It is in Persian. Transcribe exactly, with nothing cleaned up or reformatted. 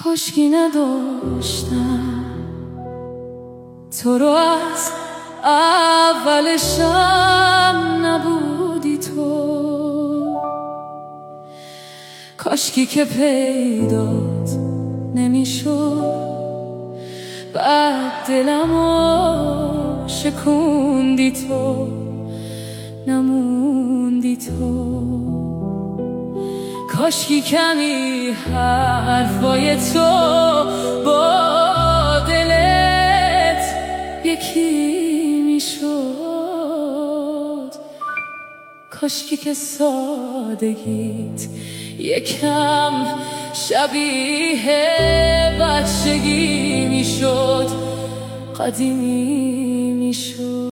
کاشکی نداشتم تو رو از اولشم نبودی تو، کاشکی که پیدات نمیشد، بعد دلمو شکوندی تو، نموندی تو. کاشکی کمی حرفای تو با دلت یکی میشد، کاشکی که سادگیت یکم شبیه بچگی میشد، قدیمی میشد.